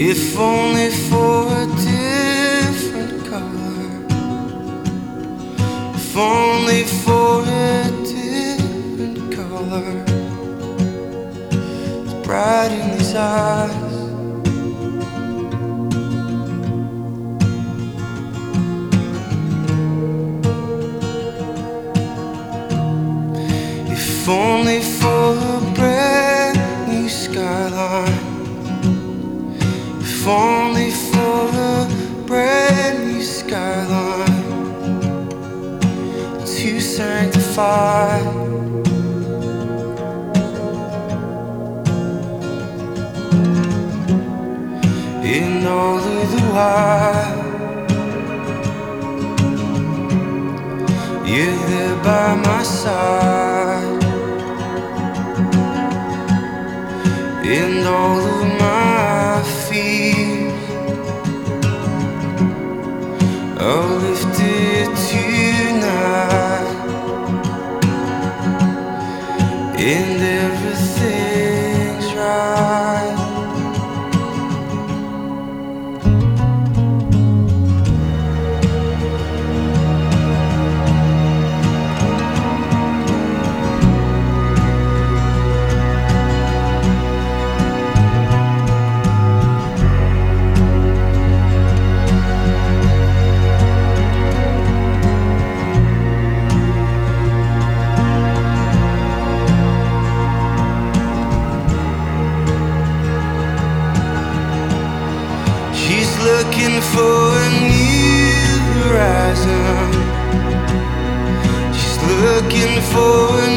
If only for a different color, if only for a different color. It's bright in these eyes. If only for a brand new skyline, if only for a brand new skyline to sanctify. In all of the while, you're there by my side. In all of my fears, I'll lift it tonight. And everything's right. Looking for a new horizon. She's looking for a